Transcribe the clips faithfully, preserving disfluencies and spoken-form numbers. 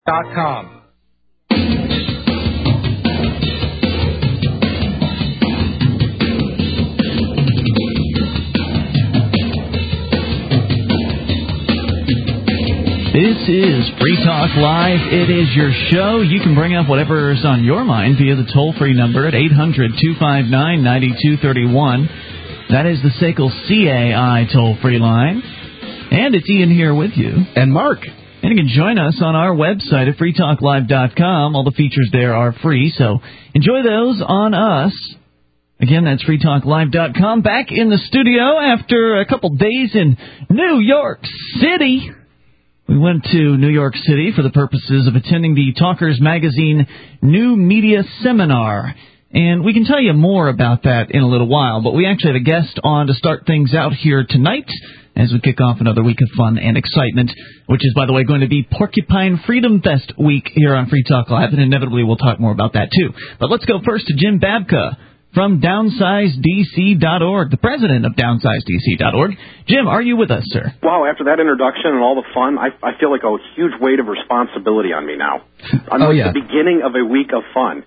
dot com. This is Free Talk Live. It is your show. You can bring up whatever's on your mind via the toll-free number at eight hundred two five nine nine two three one. That is the S A C L C A I toll-free line. And it's Ian here with you. And Mark. And you can join us on our website at free talk live dot com. All the features there are free, so enjoy those on us. Again, that's free talk live dot com. Back in the studio after a couple days in New York City. We went to New York City for the purposes of attending the Talkers Magazine New Media Seminar. And we can tell you more about that in a little while, but we actually have a guest on to start things out here tonight as we kick off another week of fun and excitement, which is, by the way, going to be Porcupine Freedom Fest week here on Free Talk Live, and inevitably we'll talk more about that, too. But let's go first to Jim Babka from downsize D C dot org, the president of downsize D C dot org. Jim, are you with us, sir? Wow, after that introduction and all the fun, I, I feel like a huge weight of responsibility on me now. I'm oh, like yeah. the beginning of a week of fun.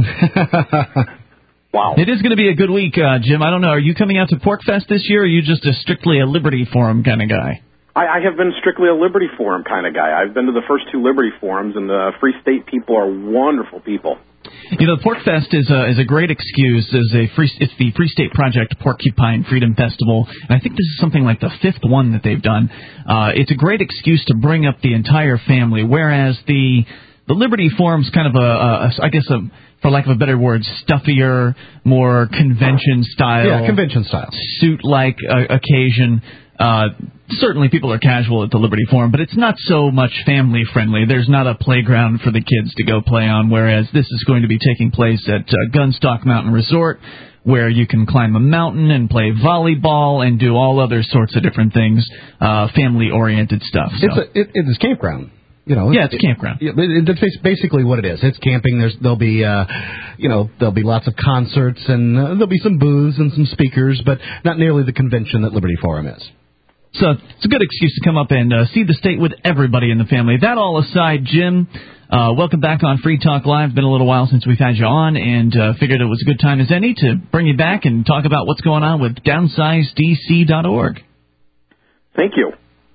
Wow. It is going to be a good week, uh, Jim. I don't know, are you coming out to PorcFest this year, or are you just a strictly a Liberty Forum kind of guy? I, I have been strictly a Liberty Forum kind of guy. I've been to the first two Liberty Forums, and the Free State people are wonderful people. You know, PorcFest is a, is a great excuse. As a free, it's the Free State Project Porcupine Freedom Festival, and I think this is something like the fifth one that they've done. Uh, it's a great excuse to bring up the entire family, whereas the the Liberty Forum's kind of a, a I guess, a, for lack of a better word, stuffier, more convention style. Yeah, convention style. Suit-like uh, occasion. Uh, certainly people are casual at the Liberty Forum, but it's not so much family-friendly. There's not a playground for the kids to go play on, whereas this is going to be taking place at uh, Gunstock Mountain Resort, where you can climb a mountain and play volleyball and do all other sorts of different things, uh, family-oriented stuff. So. It's a, it, it's a campground. You know, yeah, it's a campground. It, it, it's basically what it is. It's camping. There's there'll be uh, you know there'll be lots of concerts and uh, there'll be some booths and some speakers, but not nearly the convention that Liberty Forum is. So it's a good excuse to come up and uh, see the state with everybody in the family. That all aside, Jim, uh, welcome back on Free Talk Live. It's been a little while since we've had you on, and uh, figured it was a good time as any to bring you back and talk about what's going on with downsize D C dot org. Thank you.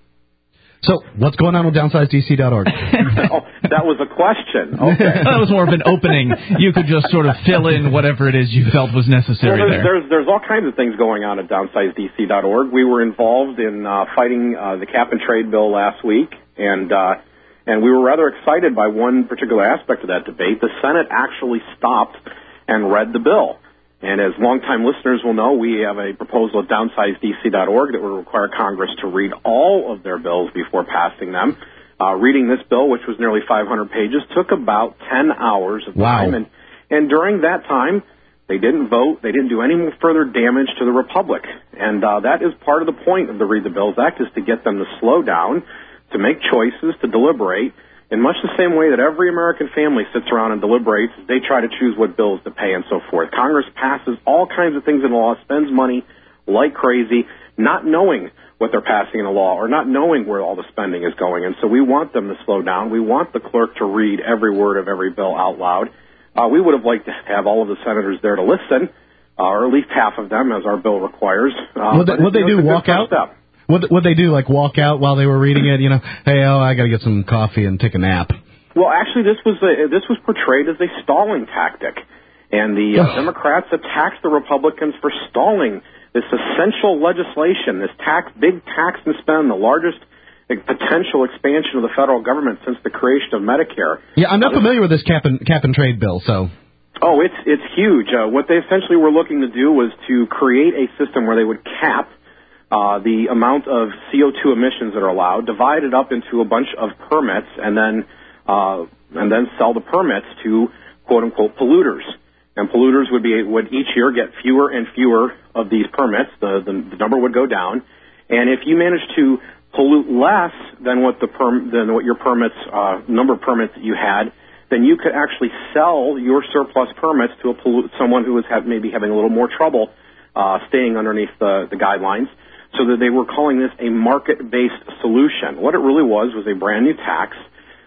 So, what's going on with downsize D C dot org? Oh, that was a question. Okay. That was more of an opening. You could just sort of fill in whatever it is you felt was necessary well, there's, there. There's, there's all kinds of things going on at downsize D C dot org. We were involved in uh, fighting uh, the cap and trade bill last week, and uh, and we were rather excited by one particular aspect of that debate. The Senate actually stopped and read the bill. And as longtime listeners will know, we have a proposal at downsize D C dot org that would require Congress to read all of their bills before passing them. Uh, reading this bill, which was nearly five hundred pages, took about ten hours of time. Wow. And, and during that time, they didn't vote. They didn't do any further damage to the Republic. And uh, that is part of the point of the Read the Bills Act, is to get them to slow down, to make choices, to deliberate, in much the same way that every American family sits around and deliberates, they try to choose what bills to pay and so forth. Congress passes all kinds of things in law, spends money like crazy, not knowing what they're passing in a law or not knowing where all the spending is going. And so we want them to slow down. We want the clerk to read every word of every bill out loud. Uh, we would have liked to have all of the senators there to listen, uh, or at least half of them, as our bill requires. Uh, would they, would they do walk out? Step. Would would they do like walk out while they were reading it? You know, hey, oh, I got to get some coffee and take a nap. Well, actually, this was a, this was portrayed as a stalling tactic, and the uh, Democrats attacked the Republicans for stalling this essential legislation, this tax, big tax and spend, the largest potential expansion of the federal government since the creation of Medicare. Yeah, I'm not uh, familiar with this cap and cap and trade bill, so. Oh, it's it's huge. Uh, what they essentially were looking to do was to create a system where they would cap Uh, the amount of C O two emissions that are allowed, divide it up into a bunch of permits, and then uh, and then sell the permits to quote unquote polluters. And polluters would be would each year get fewer and fewer of these permits. The the, the number would go down, and if you manage to pollute less than what the perm than what your permits uh, number of permits that you had, then you could actually sell your surplus permits to a pollu- someone who was have, maybe having a little more trouble uh, staying underneath the, the guidelines. So that they were calling this a market-based solution. What it really was was a brand new tax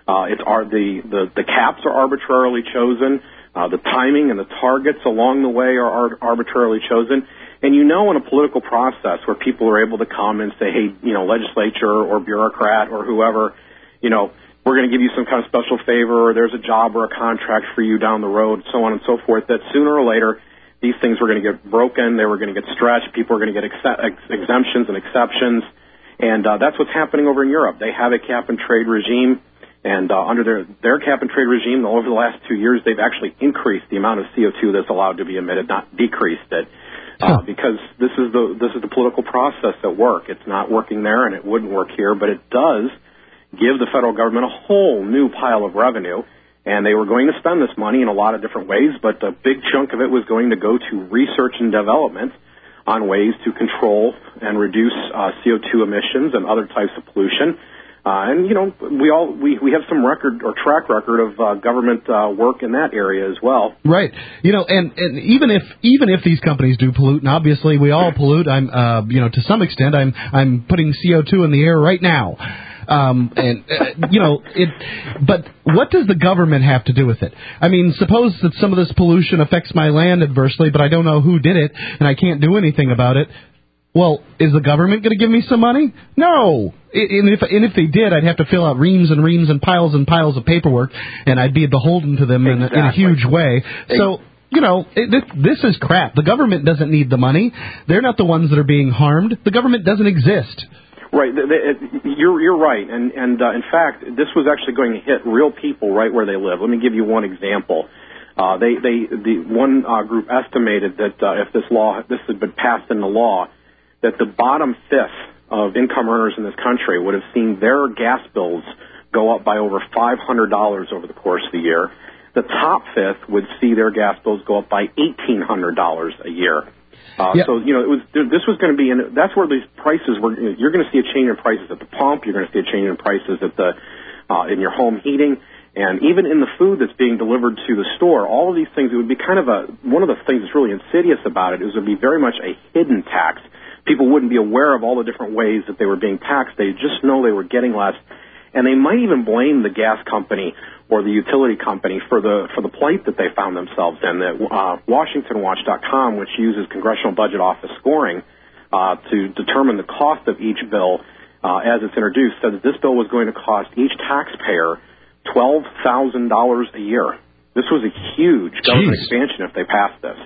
Uh, it's are the, the the caps are arbitrarily chosen. Uh, the timing and the targets along the way are, are arbitrarily chosen. And you know, in a political process where people are able to come and say, hey, you know, legislature or bureaucrat or whoever, you know, we're going to give you some kind of special favor, or there's a job or a contract for you down the road, so on and so forth, that sooner or later these things were going to get broken, they were going to get stretched, people were going to get ex- ex- exemptions and exceptions. And uh, that's what's happening over in Europe. They have a cap-and-trade regime. And uh, under their, their cap-and-trade regime, over the last two years, they've actually increased the amount of C O two that's allowed to be emitted, not decreased it, uh, huh. because this is the this is the political process at work. It's not working there, and it wouldn't work here, but it does give the federal government a whole new pile of revenue. And they were going to spend this money in a lot of different ways, but a big chunk of it was going to go to research and development on ways to control and reduce uh, C O two emissions and other types of pollution. Uh, and, you know, we all we, we have some record or track record of uh, government uh, work in that area as well. Right. You know, and, and even if even if these companies do pollute, and obviously we all pollute, I'm uh, you know, to some extent, I'm I'm putting C O two in the air right now. Um, and, uh, you know, it, but what does the government have to do with it? I mean, suppose that some of this pollution affects my land adversely, but I don't know who did it, and I can't do anything about it. Well, is the government going to give me some money? No. And if, and if they did, I'd have to fill out reams and reams and piles and piles of paperwork, and I'd be beholden to them exactly. in, a, in a huge way. So, you know, it, this, this is crap. The government doesn't need the money. They're not the ones that are being harmed. The government doesn't exist. Right, you're you're right, and and uh, in fact, this was actually going to hit real people right where they live. Let me give you one example. Uh, they they the one uh, group estimated that uh, if this law this had been passed into law, that the bottom fifth of income earners in this country would have seen their gas bills go up by over five hundred dollars over the course of the year. The top fifth would see their gas bills go up by eighteen hundred dollars a year. Uh, yep. So, you know, it was, this was going to be, and that's where these prices were, you're going to see a change in prices at the pump, you're going to see a change in prices at the, uh, in your home heating, and even in the food that's being delivered to the store, all of these things, it would be kind of a, one of the things that's really insidious about it is it would be very much a hidden tax. People wouldn't be aware of all the different ways that they were being taxed, they just know they were getting less, and they might even blame the gas company or the utility company for the for the plight that they found themselves in. That uh, Washington Watch dot com, which uses Congressional Budget Office scoring uh, to determine the cost of each bill uh, as it's introduced, said that this bill was going to cost each taxpayer twelve thousand dollars a year. This was a huge government Jeez. expansion if they passed this.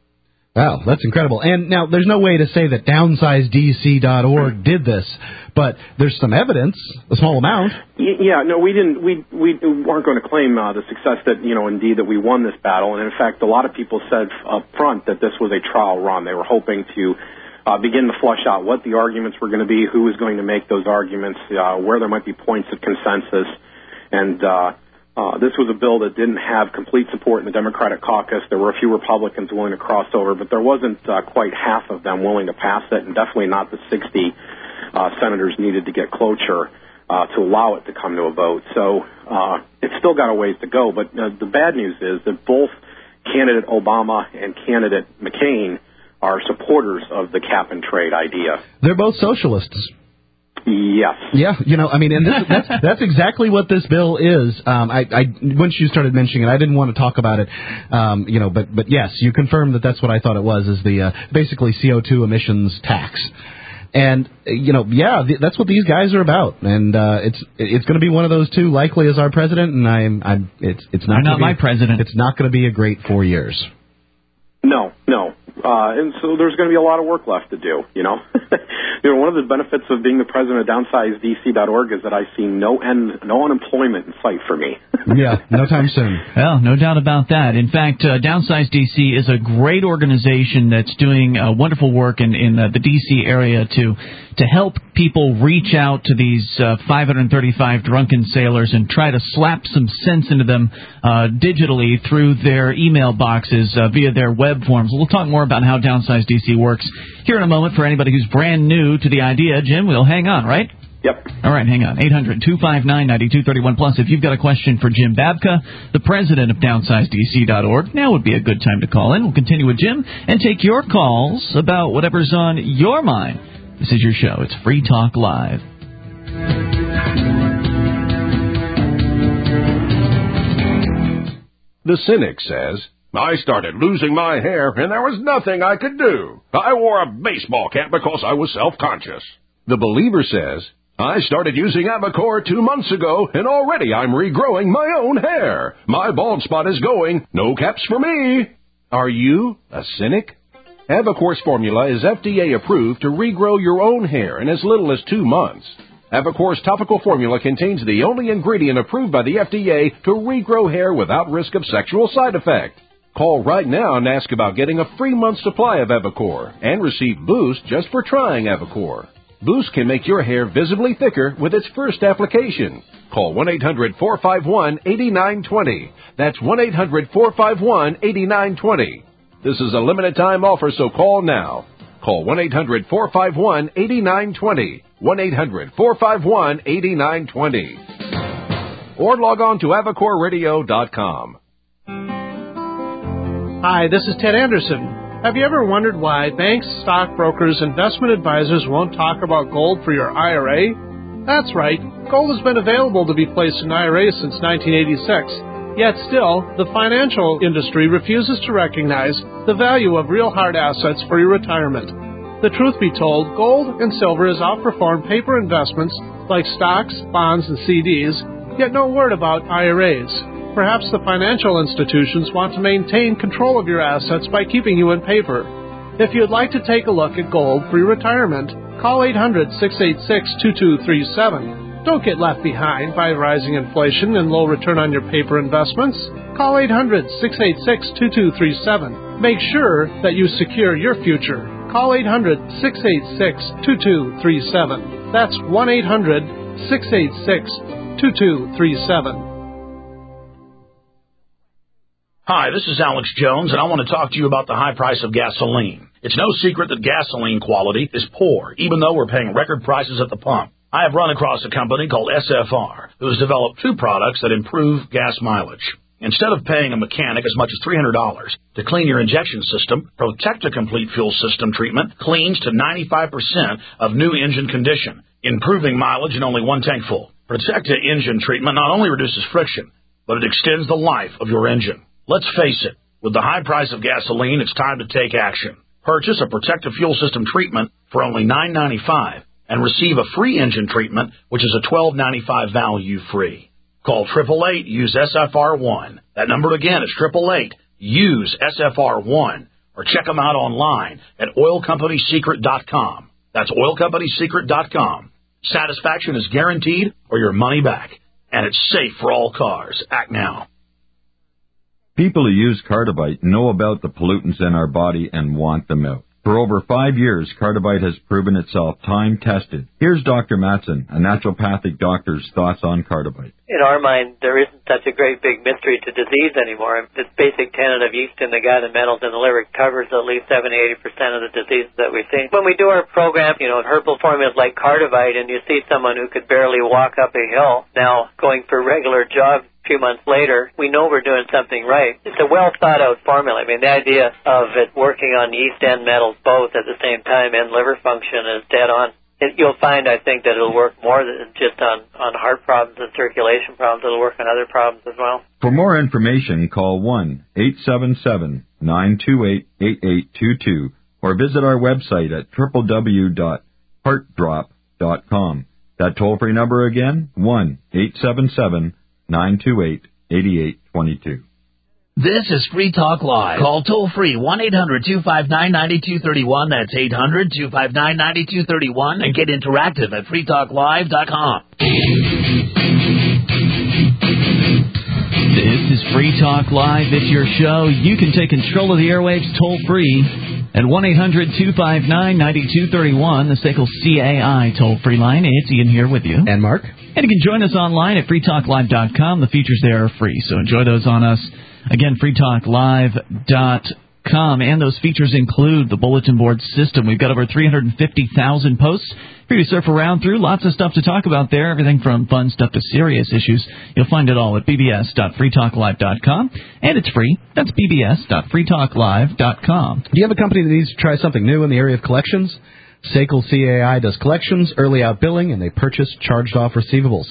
Wow, that's incredible. And now, there's no way to say that downsize D C dot org did this, but there's some evidence, a small amount. Yeah, no, we didn't. We we weren't going to claim uh, the success that, you know, indeed that we won this battle. And in fact, a lot of people said up front that this was a trial run. They were hoping to uh, begin to flush out what the arguments were going to be, who was going to make those arguments, uh, where there might be points of consensus, and. Uh, Uh, this was a bill that didn't have complete support in the Democratic caucus. There were a few Republicans willing to cross over, but there wasn't uh, quite half of them willing to pass it, and definitely not the sixty uh, senators needed to get cloture uh, to allow it to come to a vote. So uh, it's still got a ways to go, but uh, the bad news is that both candidate Obama and candidate McCain are supporters of the cap-and-trade idea. They're both socialists. Yes. Yeah, you know, I mean, and this, that's that's exactly what this bill is. Um, I, I once you started mentioning it, I didn't want to talk about it, um, you know, but but yes, you confirmed that that's what I thought it was, is the uh, basically C O two emissions tax. And you know, yeah, th- that's what these guys are about, and uh, it's it's going to be one of those two, likely as our president, and I'm I'm it's it's not not be, my president. It's not going to be a great four years. No, no. Uh, and so there's going to be a lot of work left to do, you know. You know, one of the benefits of being the president of downsize D C dot org is that I see no end, no unemployment in sight for me. Yeah, no time soon. Well, no doubt about that. In fact, uh, Downsize D C is a great organization that's doing uh, wonderful work in, in uh, the D C area to to help people reach out to these uh, five hundred thirty-five drunken sailors and try to slap some sense into them uh, digitally through their email boxes uh, via their web forms. We'll talk more about how Downsize D C works here in a moment. For anybody who's brand new to the idea, Jim, we'll hang on, right? Yep. All right, hang on. eight hundred two five nine nine two three one. Plus, if you've got a question for Jim Babka, the president of downsize D C dot org, now would be a good time to call in. We'll continue with Jim and take your calls about whatever's on your mind. This is your show. It's Free Talk Live. The cynic says, I started losing my hair and there was nothing I could do. I wore a baseball cap because I was self-conscious. The believer says, I started using Avocor two months ago and already I'm regrowing my own hair. My bald spot is going, no caps for me. Are you a cynic? Avocor's formula is F D A approved to regrow your own hair in as little as two months. Avocor's topical formula contains the only ingredient approved by the F D A to regrow hair without risk of sexual side effect. Call right now and ask about getting a free month supply of Avocor and receive Boost just for trying Avocor. Boost can make your hair visibly thicker with its first application. Call one eight hundred four five one eight nine two zero. That's one eight hundred four five one eight nine two zero. This is a limited time offer, so call now. Call one eight hundred four five one eight nine two zero. one eight hundred four five one eight nine two zero. Or log on to avocor radio dot com. Hi, this is Ted Anderson. Have you ever wondered why banks, stockbrokers, investment advisors won't talk about gold for your I R A? That's right. Gold has been available to be placed in I R As since nineteen eighty-six. Yet still, the financial industry refuses to recognize the value of real hard assets for your retirement. The truth be told, gold and silver has outperformed paper investments like stocks, bonds, and C Ds, yet no word about I R As. Perhaps the financial institutions want to maintain control of your assets by keeping you in paper. If you'd like to take a look at gold for your retirement, call eight hundred six eight six two two three seven. Don't get left behind by rising inflation and low return on your paper investments. Call eight hundred six eight six two two three seven. Make sure that you secure your future. Call eight hundred six eight six two two three seven. That's one eight hundred six eight six two two three seven. Hi, this is Alex Jones, and I want to talk to you about the high price of gasoline. It's no secret that gasoline quality is poor, even though we're paying record prices at the pump. I have run across a company called S F R, who has developed two products that improve gas mileage. Instead of paying a mechanic as much as three hundred dollars to clean your injection system, Protecta Complete Fuel System Treatment cleans to ninety-five percent of new engine condition, improving mileage in only one tank full. Protecta Engine Treatment not only reduces friction, but it extends the life of your engine. Let's face it, with the high price of gasoline, it's time to take action. Purchase a Protecta Fuel System Treatment for only nine ninety-five and receive a free engine treatment, which is a twelve ninety-five value free. Call eight eight eight, use S F R one. That number again is eight eight eight, use S F R one. Or check them out online at oil company secret dot com. That's oil company secret dot com. Satisfaction is guaranteed or your money back. And it's safe for all cars. Act now. People who use Cardivite know about the pollutants in our body and want them out. For over five years, Cardivite has proven itself time-tested. Here's Doctor Matson, a naturopathic doctor's thoughts on Cardivite. In our mind, there isn't such a great big mystery to disease anymore. The basic tenet of yeast in the gut and metals in the liver covers at least seventy to eighty percent of the diseases that we see. When we do our program, you know, herbal formulas like Cardivite, and you see someone who could barely walk up a hill now going for regular jogs a few months later, we know we're doing something right. It's a well-thought-out formula. I mean, the idea of it working on yeast and metals both at the same time and liver function is dead on. It, you'll find, I think, that it'll work more than just on, on heart problems and circulation problems. It'll work on other problems as well. For more information, call one eight seven seven, nine two eight, eight eight two two or visit our website at w w w dot heart drop dot com. That toll-free number again, one eight seven seven, nine two eight, eight eight two two. This is Free Talk Live. Call toll-free one eight hundred two five nine nine two three one. That's eight hundred two five nine nine two three one. And get interactive at free talk live dot com. This is Free Talk Live. It's your show. You can take control of the airwaves toll-free at one eight hundred two five nine nine two three one, the S A C L C A I toll-free line. It's Ian here with you. And Mark. And you can join us online at free talk live dot com. The features there are free, so enjoy those on us. Again, free talk live dot com. And those features include the bulletin board system. We've got over three hundred fifty thousand posts for you to surf around through. Lots of stuff to talk about there, everything from fun stuff to serious issues. You'll find it all at b b s dot free talk live dot com. And it's free. That's b b s dot free talk live dot com. Do you have a company that needs to try something new in the area of collections? S A C L C A I does collections, early out billing, and they purchase charged-off receivables.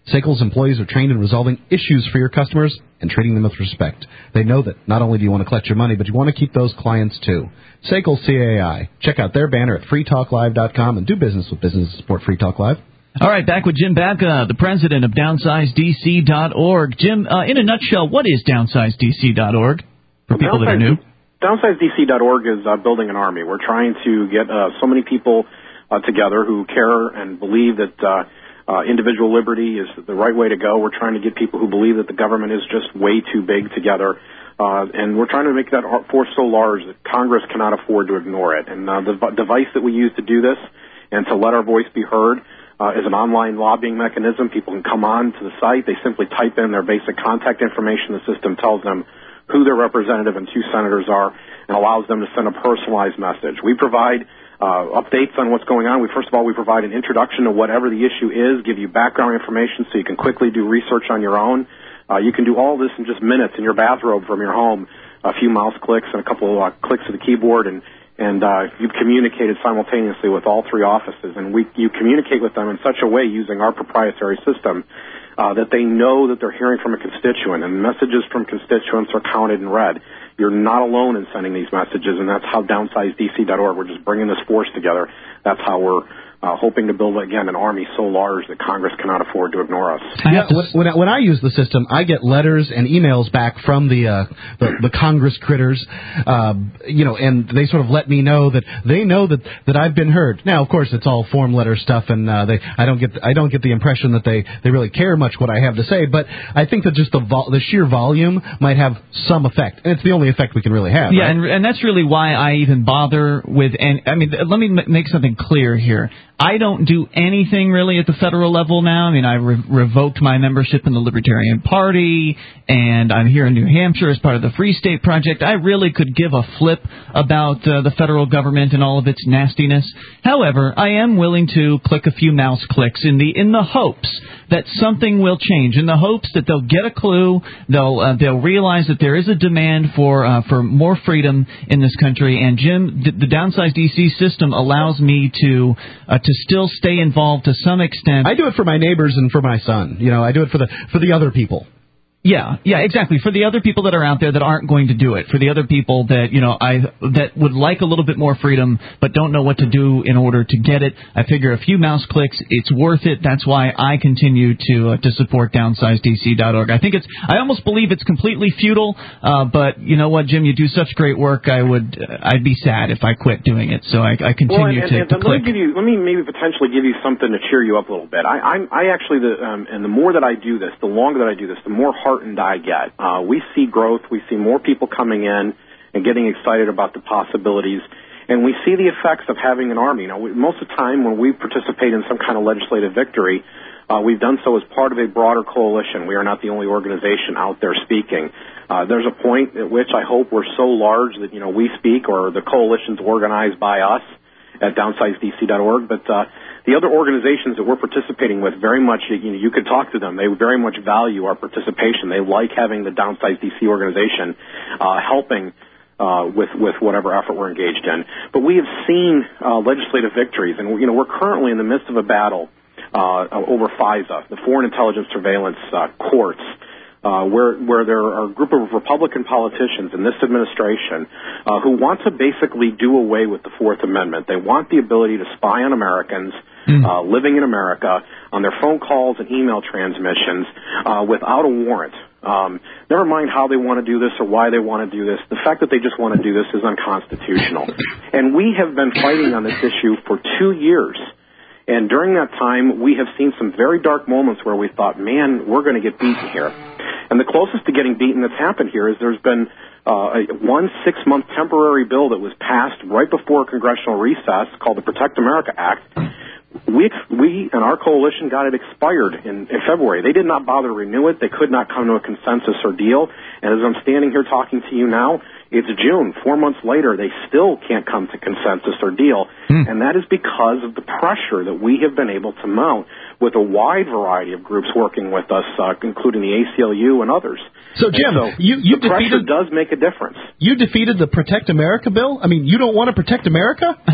S A C L's employees are trained in resolving issues for your customers and treating them with respect. They know that not only do you want to collect your money, but you want to keep those clients too. S A C L C A I. Check out their banner at free talk live dot com and do business with businesses that support Free Talk Live. All right, back with Jim Backa, the president of downsize D C dot org. Jim, uh, in a nutshell, what is downsize D C dot org for people that are new? downsize D C dot org is uh, building an army. We're trying to get uh, so many people uh, together who care and believe that uh, uh, individual liberty is the right way to go. We're trying to get people who believe that the government is just way too big together. Uh, and we're trying to make that force so large that Congress cannot afford to ignore it. And uh, the v- device that we use to do this and to let our voice be heard uh, is an online lobbying mechanism. People can come on to the site. They simply type in their basic contact information. The system tells them who their representative and two senators are and allows them to send a personalized message. We provide uh, updates on what's going on. We First of all, we provide an introduction to whatever the issue is, give you background information so you can quickly do research on your own. Uh, you can do all this in just minutes in your bathrobe from your home, a few mouse clicks and a couple of uh, clicks of the keyboard, and and uh, you've communicated simultaneously with all three offices. And we you communicate with them in such a way using our proprietary system uh, that they know that they're hearing from a constituent, and messages from constituents are counted and read. You're not alone in sending these messages, and that's how downsize D C dot org. We're just bringing this force together. That's how we're Uh, hoping to build, again, an army so large that Congress cannot afford to ignore us. Yeah, when, I, when I use the system, I get letters and emails back from the uh, the, the Congress critters, uh, you know, and they sort of let me know that they know that, that I've been heard. Now, of course, it's all form letter stuff, and uh, they I don't get I don't get the impression that they, they really care much what I have to say. But I think that just the vol- the sheer volume might have some effect, and it's the only effect we can really have. Yeah, right? and and that's really why I even bother with. And I mean, let me m- make something clear here. I don't do anything really at the federal level now. I mean, I re- revoked my membership in the Libertarian Party, and I'm here in New Hampshire as part of the Free State Project. I really could give a flip about uh, the federal government and all of its nastiness. However, I am willing to click a few mouse clicks in the in the hopes that something will change, in the hopes that they'll get a clue, they'll uh, they'll realize that there is a demand for uh, for more freedom in this country. And Jim, the, the Downsize D C system allows me to uh, to still stay involved to some extent. I do it for my neighbors and for my son. You know, I do it for the for the other people. Yeah, yeah, exactly. For the other people that are out there that aren't going to do it, for the other people that, you know, I that would like a little bit more freedom but don't know what to do in order to get it, I figure a few mouse clicks, it's worth it. That's why I continue to uh, to support downsize D C dot org. I think it's I almost believe it's completely futile, uh, but you know what, Jim, you do such great work. I would uh, I'd be sad if I quit doing it. So I, I continue well, and, and, to, and to let click. me give you, let me maybe potentially give you something to cheer you up a little bit. I I'm, I actually the um, and the more that I do this, the longer that I do this, the more heartened I get. Uh, we see growth. We see more people coming in and getting excited about the possibilities. And we see the effects of having an army. Now, we, most of the time when we participate in some kind of legislative victory, uh, we've done so as part of a broader coalition. We are not the only organization out there speaking. Uh, there's a point at which I hope we're so large that, you know, we speak or the coalition's organized by us at downsize D C dot org. But uh, the other organizations that we're participating with very much, you know, you could talk to them. They very much value our participation. They like having the Downsize D C organization uh, helping uh, with with whatever effort we're engaged in. But we have seen uh, legislative victories, and you know, we're currently in the midst of a battle uh, over FISA, the Foreign Intelligence Surveillance uh, Courts. Uh, where where there are a group of Republican politicians in this administration uh, who want to basically do away with the Fourth Amendment. They want the ability to spy on Americans mm. uh, living in America on their phone calls and email transmissions uh, without a warrant. Um, never mind how they want to do this or why they want to do this. The fact that they just want to do this is unconstitutional. And we have been fighting on this issue for two years. And during that time, we have seen some very dark moments where we thought, man, we're going to get beaten here. And the closest to getting beaten that's happened here is there's been uh, a one six-month temporary bill that was passed right before congressional recess called the Protect America Act. We, we and our coalition got it expired in, in February. They did not bother to renew it. They could not come to a consensus or deal. And as I'm standing here talking to you now, it's June. Four months later, they still can't come to consensus or deal. Mm. And that is because of the pressure that we have been able to mount with a wide variety of groups working with us, uh, including the A C L U and others. So, Jim, so you, you the defeated... pressure does make a difference. You defeated the Protect America bill? I mean, you don't want to protect America?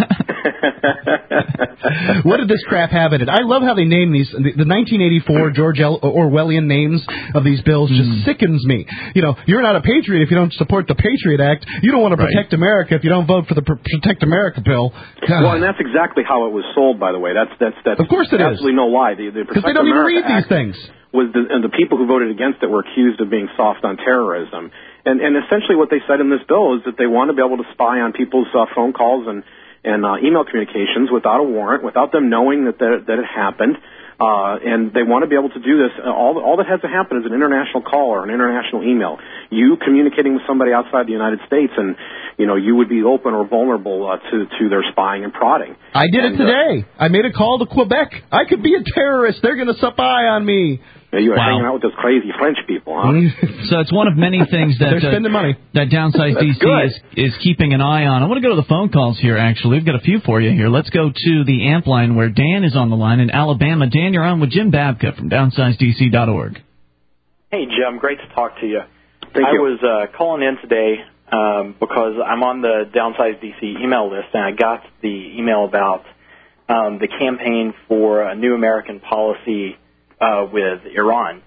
What did this crap have in it? I love how they name these. The, the nineteen eighty-four George L. Orwellian names of these bills just mm. sickens me. You know, you're not a patriot if you don't support the Patriot Act. You don't want to protect right. America if you don't vote for the Protect America bill. God. Well, and that's exactly how it was sold, by the way. That's that's that's of course it absolutely is. no lie. The, the Because they don't America even read Act these things. Was the, and the people who voted against it were accused of being soft on terrorism. And, and essentially what they said in this bill is that they want to be able to spy on people's uh, phone calls and, and uh, email communications without a warrant, without them knowing that that, that it happened. Uh, and they want to be able to do this. All, all that has to happen is an international call or an international email. You communicating with somebody outside the United States, and you know you would be open or vulnerable uh, to to their spying and prodding. I did and, it today. Uh, I made a call to Quebec. I could be a terrorist. They're going to spy on me. Yeah, you were wow. hanging out with those crazy French people, huh? So it's one of many things that they're spending uh, money. that Downsize D C is, is keeping an eye on. I want to go to the phone calls here, actually. We've got a few for you here. Let's go to the amp line where Dan is on the line in Alabama. Dan, you're on with Jim Babka from downsize D C dot org. Hey, Jim. Great to talk to you. Thank I you. was uh, calling in today um, because I'm on the Downsize D C email list, and I got the email about um, the campaign for a new American policy uh, with Iran.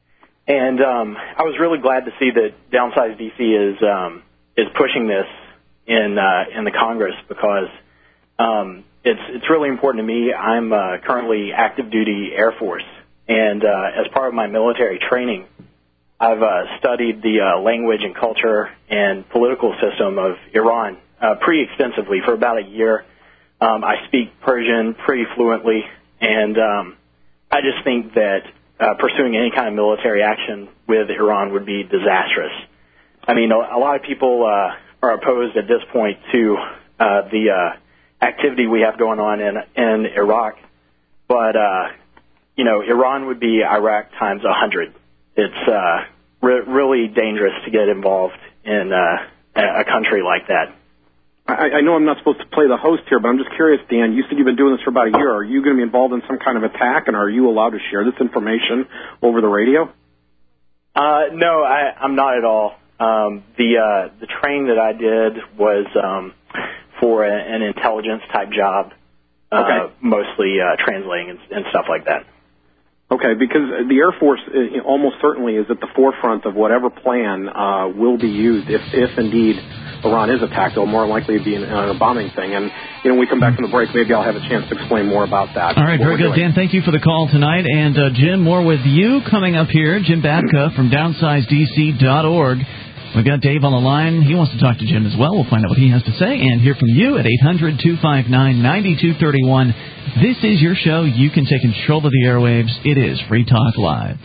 And um, I was really glad to see that Downsize D C is um, is pushing this in uh, in the Congress because um, it's it's really important to me. I'm uh, currently active duty Air Force, and uh, as part of my military training, I've uh, studied the uh, language and culture and political system of Iran uh, pretty extensively for about a year. Um, I speak Persian pretty fluently, and um, I just think that Uh, pursuing any kind of military action with Iran would be disastrous. I mean, a, a lot of people uh, are opposed at this point to uh, the uh, activity we have going on in, in Iraq, but, uh, you know, Iran would be Iraq times a hundred. It's uh, re- really dangerous to get involved in uh, a country like that. I, I know I'm not supposed to play the host here, but I'm just curious, Dan. You said you've been doing this for about a year. Are you going to be involved in some kind of attack, and are you allowed to share this information over the radio? Uh, no, I, I'm not at all. Um, the uh, the training that I did was um, for a, an intelligence type job, uh, okay. mostly uh, translating and, and stuff like that. Okay, because the Air Force uh, almost certainly is at the forefront of whatever plan uh, will be used if, if indeed Iran is attacked. It'll more likely be an, uh, a bombing thing. And, you know, when we come back from the break, maybe I'll have a chance to explain more about that. All right, very good. Dan, thank you for the call tonight. And, uh, Jim, more with you coming up here. Jim Babka from downsize D C dot org. We've got Dave on the line. He wants to talk to Jim as well. We'll find out what he has to say and hear from you at eight hundred two five nine nine two three one. This is your show. You can take control of the airwaves. It is Free Talk Live.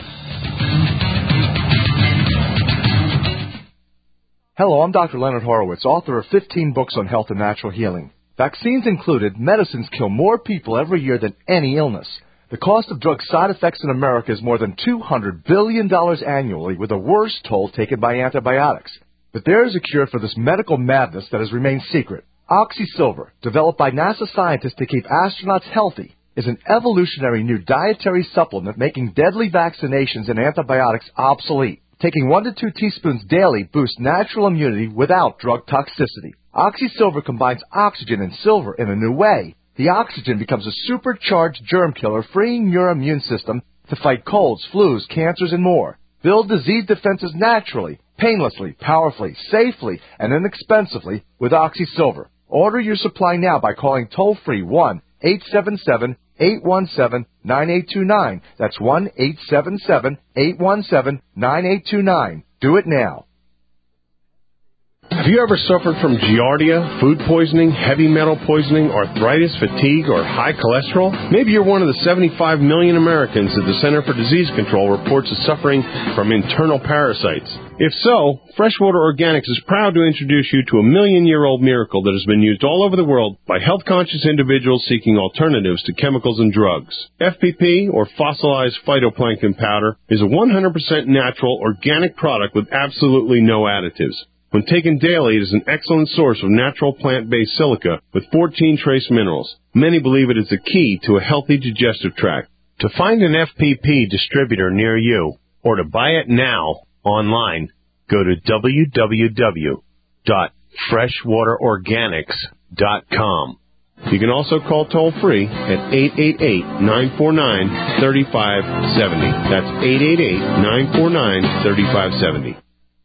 Hello, I'm Doctor Leonard Horowitz, author of fifteen books on health and natural healing. Vaccines included, medicines kill more people every year than any illness. The cost of drug side effects in America is more than two hundred billion dollars annually, with the worst toll taken by antibiotics. But there is a cure for this medical madness that has remained secret. OxySilver, developed by NASA scientists to keep astronauts healthy, is an evolutionary new dietary supplement making deadly vaccinations and antibiotics obsolete. Taking one to two teaspoons daily boosts natural immunity without drug toxicity. OxySilver combines oxygen and silver in a new way. The oxygen becomes a supercharged germ killer, freeing your immune system to fight colds, flus, cancers, and more. Build disease defenses naturally, painlessly, powerfully, safely, and inexpensively with OxySilver. Order your supply now by calling toll-free one eight seven seven, eight one seven, nine eight two nine. That's one eight seven seven, eight one seven, nine eight two nine. Do it now. Have you ever suffered from giardia, food poisoning, heavy metal poisoning, arthritis, fatigue, or high cholesterol? Maybe you're one of the seventy-five million Americans that the Center for Disease Control reports as suffering from internal parasites. If so, Freshwater Organics is proud to introduce you to a million-year-old miracle that has been used all over the world by health-conscious individuals seeking alternatives to chemicals and drugs. F P P, or fossilized phytoplankton powder, is a one hundred percent natural, organic product with absolutely no additives. When taken daily, it is an excellent source of natural plant-based silica with fourteen trace minerals. Many believe it is the key to a healthy digestive tract. To find an F P P distributor near you or to buy it now online, go to w w w dot freshwater organics dot com. You can also call toll-free at eight eight eight, nine four nine, three five seven zero. That's eight eight eight, nine four nine, three five seven zero.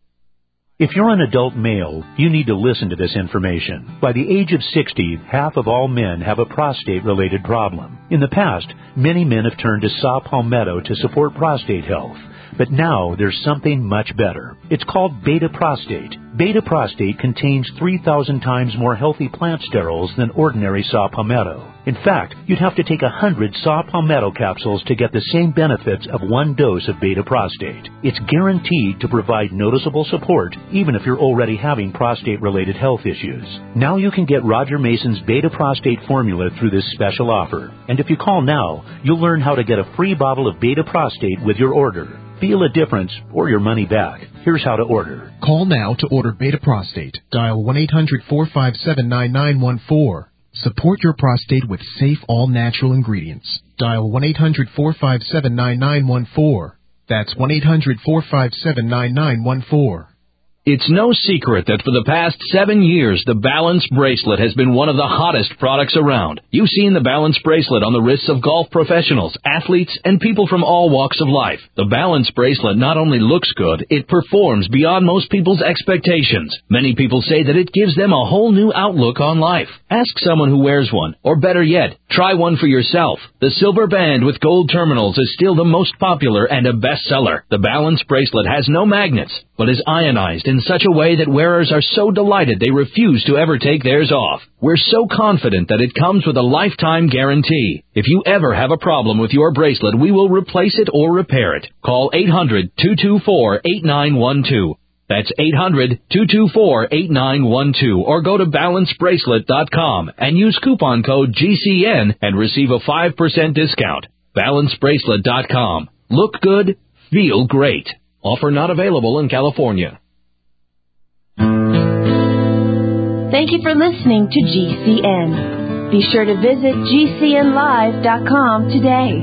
If you're an adult male, you need to listen to this information. By the age of sixty, half of all men have a prostate-related problem. In the past, many men have turned to saw palmetto to support prostate health. But now there's something much better. It's called Beta Prostate. Beta Prostate contains three thousand times more healthy plant sterols than ordinary saw palmetto. In fact, you'd have to take one hundred saw palmetto capsules to get the same benefits of one dose of Beta Prostate. It's guaranteed to provide noticeable support even if you're already having prostate-related health issues. Now you can get Roger Mason's Beta Prostate formula through this special offer. And if you call now, you'll learn how to get a free bottle of Beta Prostate with your order. Feel a difference or your money back. Here's how to order. Call now to order Beta Prostate. Dial one eight hundred, four five seven, nine nine one four. Support your prostate with safe, all-natural ingredients. Dial one eight hundred, four five seven, nine nine one four. That's one eight hundred, four five seven, nine nine one four. It's no secret that for the past seven years, the Balance Bracelet has been one of the hottest products around. You've seen the Balance Bracelet on the wrists of golf professionals, athletes, and people from all walks of life. The Balance Bracelet not only looks good, it performs beyond most people's expectations. Many people say that it gives them a whole new outlook on life. Ask someone who wears one, or better yet, try one for yourself. The silver band with gold terminals is still the most popular and a bestseller. The Balance Bracelet has no magnets, but is ionized in such a way that wearers are so delighted they refuse to ever take theirs off. We're so confident that it comes with a lifetime guarantee. If you ever have a problem with your bracelet, we will replace it or repair it. Call eight hundred, two two four, eight nine one two. That's eight hundred, two two four, eight nine one two, or go to balance bracelet dot com and use coupon code G C N and receive a five percent discount. balance bracelet dot com. Look good, feel great. Offer not available in California. Thank you for listening to G C N. Be sure to visit G C N live dot com today.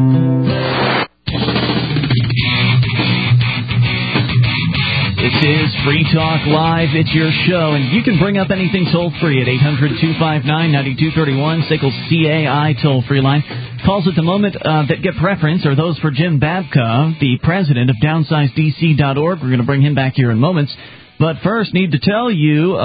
This is Free Talk Live. It's your show, and you can bring up anything toll-free at eight hundred, two five nine, nine two three one, S A C L C A I toll-free line. Calls at the moment uh, that get preference are those for Jim Babka, the president of downsize D C dot org. We're going to bring him back here in moments. But first, need to tell you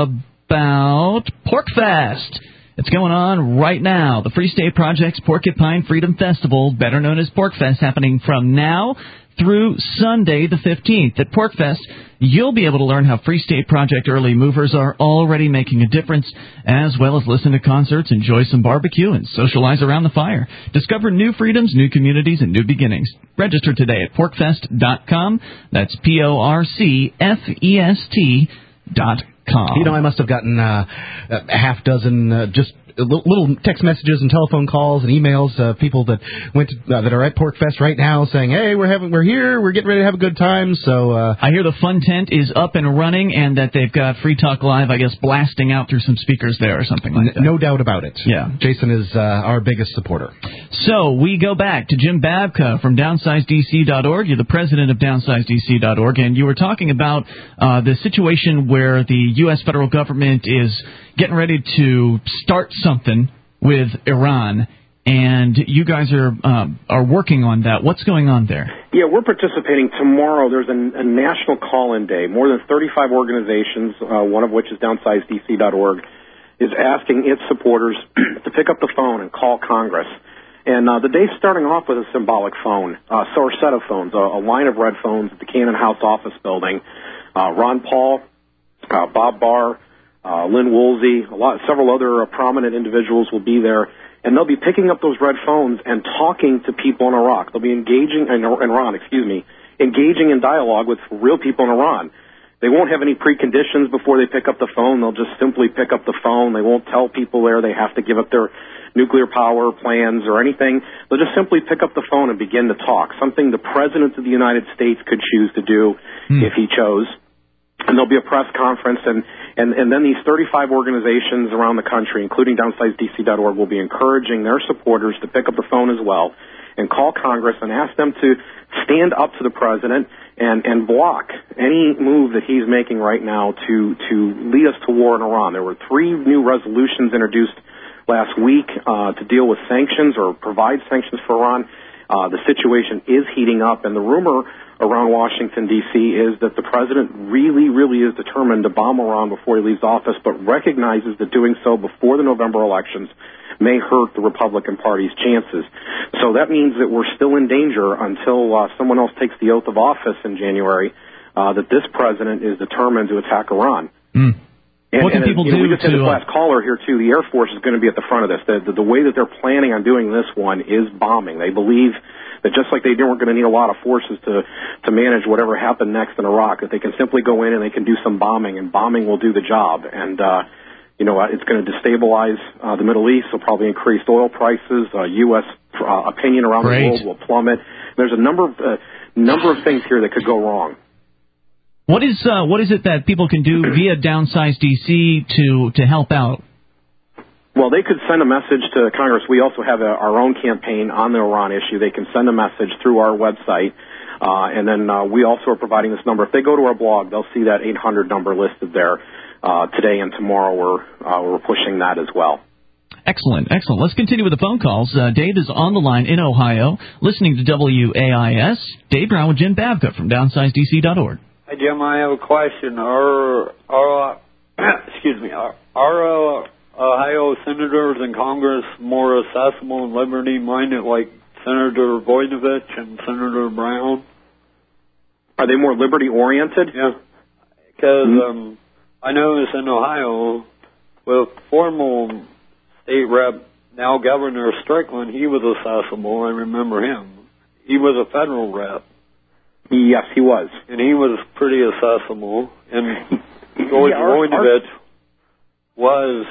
about PorcFest. It's going on right now. The Free State Project's Porcupine Freedom Festival, better known as PorcFest, happening from now through Sunday the fifteenth. At PorcFest, you'll be able to learn how Free State Project early movers are already making a difference, as well as listen to concerts, enjoy some barbecue, and socialize around the fire. Discover new freedoms, new communities, and new beginnings. Register today at porc fest dot com. That's P O R C F E S T dot com. You know, I must have gotten uh, a half dozen uh, just little text messages and telephone calls and emails of uh, people that went to, uh, that are at PorcFest right now saying, "Hey, we're having we're here, we're getting ready to have a good time." So uh, I hear the fun tent is up and running, and that they've got Free Talk Live, I guess, blasting out through some speakers there or something like that. No doubt about it. Yeah, Jason is uh, our biggest supporter. So we go back to Jim Babka from downsize D C dot org. You're the president of downsize D C dot org, and you were talking about uh, the situation where the U S federal government is getting ready to start something with Iran, and you guys are um, are working on that. What's going on there? Yeah, we're participating tomorrow. There's a, a national call-in day. More than thirty-five organizations, uh, one of which is downsize D C dot org, is asking its supporters to pick up the phone and call Congress. And uh, the day's starting off with a symbolic phone, uh, or set of phones, a, a line of red phones at the Cannon House office building. Uh, Ron Paul, uh, Bob Barr, Uh, Lynn Woolsey, a lot, several other uh, prominent individuals will be there, and they'll be picking up those red phones and talking to people in Iraq. They'll be engaging in, in Iran, excuse me, engaging in dialogue with real people in Iran. They won't have any preconditions before they pick up the phone. They'll just simply pick up the phone. They won't tell people there they have to give up their nuclear power plans or anything. They'll just simply pick up the phone and begin to talk, something the President of the United States could choose to do mm. if he chose. And there'll be a press conference, and, and, and then these thirty-five organizations around the country, including downsize D C dot org, will be encouraging their supporters to pick up the phone as well and call Congress and ask them to stand up to the president and, and block any move that he's making right now to, to lead us to war in Iran. There were three new resolutions introduced last week uh, to deal with sanctions or provide sanctions for Iran. Uh, the situation is heating up, and the rumor around Washington, D C is that the president really, really is determined to bomb Iran before he leaves office, but recognizes that doing so before the November elections may hurt the Republican Party's chances. So that means that we're still in danger until uh, someone else takes the oath of office in January, uh, that this president is determined to attack Iran. Mm. And, what can and, people you know, do we just had to, this last caller here, too. The Air Force is going to be at the front of this. The, the, the way that they're planning on doing this one is bombing. They believe that just like they weren't going to need a lot of forces to, to manage whatever happened next in Iraq, that they can simply go in and they can do some bombing, and bombing will do the job. And, uh, you know, it's going to destabilize uh, the Middle East. It'll probably increase oil prices. Uh, U S uh, opinion around Great. the world will plummet. There's a number of, uh, number of things here that could go wrong. What is uh, what is it that people can do via Downsize D C to to help out? Well, they could send a message to Congress. We also have a, our own campaign on the Iran issue. They can send a message through our website, uh, and then uh, we also are providing this number. If they go to our blog, they'll see that eight hundred number listed there. Uh, today and tomorrow, we're uh, we're pushing that as well. Excellent, excellent. Let's continue with the phone calls. Uh, Dave is on the line in Ohio, listening to W A I S. Dave Brown with Jim Babka from downsize D C dot org. Hi, Jim. I have a question. Are, are excuse me, are, are uh, Ohio senators in Congress more accessible and liberty-minded like Senator Voinovich and Senator Brown? Are they more liberty-oriented? Yeah, because mm-hmm. um, I noticed in Ohio, with former state rep, now Governor Strickland, he was accessible. I remember him. He was a federal rep. Yes, he was. And he was pretty accessible. And George yeah, our, Voinovich was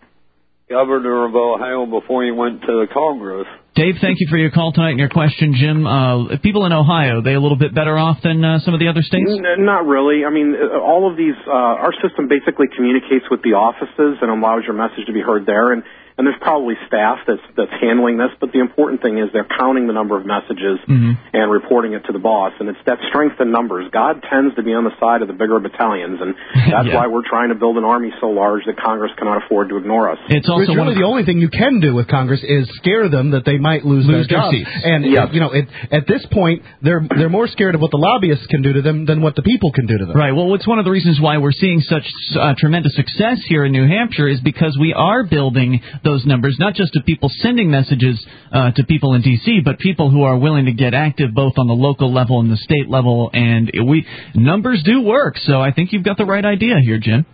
governor of Ohio before he went to the Congress. Dave, thank you for your call tonight and your question, Jim. Uh, people in Ohio, are they a little bit better off than uh, some of the other states? N- not really. I mean, all of these, uh, our system basically communicates with the offices and allows your message to be heard there. And, and there's probably staff that's, that's handling this, but the important thing is they're counting the number of messages mm-hmm. and reporting it to the boss. And it's that strength in numbers. God tends to be on the side of the bigger battalions, and that's yeah. why we're trying to build an army so large that Congress cannot afford to ignore us. It's also Rich, really the only thing you can do with Congress is scare them that they might lose, lose their jobs. And yes. you know, it, at this point, they're they're more scared of what the lobbyists can do to them than what the people can do to them. Right. Well, it's one of the reasons why we're seeing such uh, tremendous success here in New Hampshire is because we are building those numbers, not just to people sending messages uh, to people in D C, but people who are willing to get active both on the local level and the state level. And we numbers do work. So I think you've got the right idea here, Jim.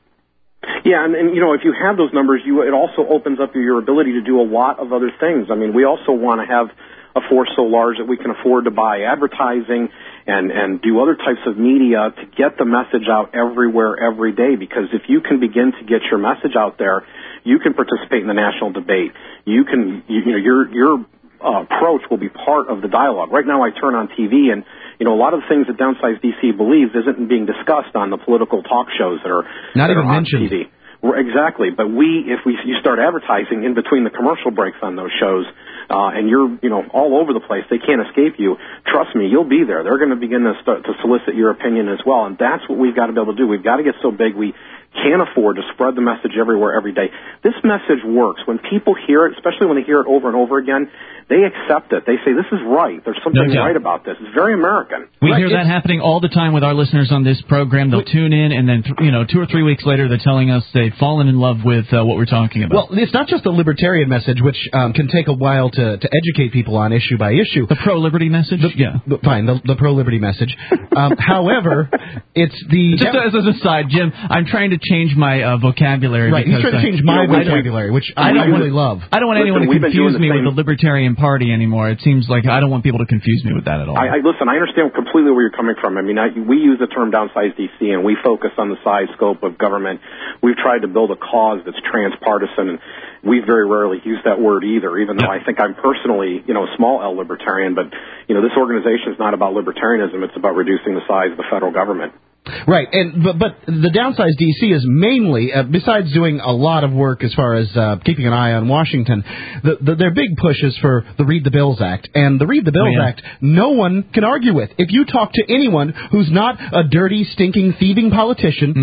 Yeah, and, and you know, if you have those numbers, you it also opens up your ability to do a lot of other things. I mean, we also want to have a force so large that we can afford to buy advertising and, and do other types of media to get the message out everywhere, every day. Because if you can begin to get your message out there, you can participate in the national debate. You can, you, you know, your your uh, approach will be part of the dialogue. Right now, I turn on T V and. You know, a lot of the things that Downsize D C believes isn't being discussed on the political talk shows that are not that even are on mentioned. T V. Exactly, but we, if we you start advertising in between the commercial breaks on those shows, uh, and you're, you know, all over the place, they can't escape you. Trust me, you'll be there. They're going to begin to start to solicit your opinion as well, and that's what we've got to be able to do. We've got to get so big we can't afford to spread the message everywhere, every day. This message works. When people hear it, especially when they hear it over and over again, they accept it. They say, this is right. There's something no right about this. It's very American. We right. hear that happening all the time with our listeners on this program. They'll tune in, and then, you know, two or three weeks later, they're telling us they've fallen in love with uh, what we're talking about. Well, it's not just the libertarian message, which um, can take a while to, to educate people on issue by issue. The pro-liberty message? The, yeah. The, fine, the, the pro-liberty message. Um, however, it's the... Just as an aside, Jim, I'm trying to change my uh, vocabulary. Right, he's trying to change my you know, vocabulary, which I, I don't really want, love. I don't want listen, anyone to confuse me the with the Libertarian Party anymore. It seems like I don't want people to confuse me with that at all. I, I Listen, I understand completely where you're coming from. I mean, I, we use the term Downsize D C, and we focus on the size, scope of government. We've tried to build a cause that's transpartisan, and we very rarely use that word either, even though I think I'm personally, you know, a small L libertarian. But, you know, this organization is not about libertarianism. It's about reducing the size of the federal government. Right, and but but the Downsize D C is mainly, uh, besides doing a lot of work as far as uh, keeping an eye on Washington, the, the, their big push is for the Read the Bills Act. And the Read the Bills oh, yeah. Act, no one can argue with. If you talk to anyone who's not a dirty, stinking, thieving politician, mm.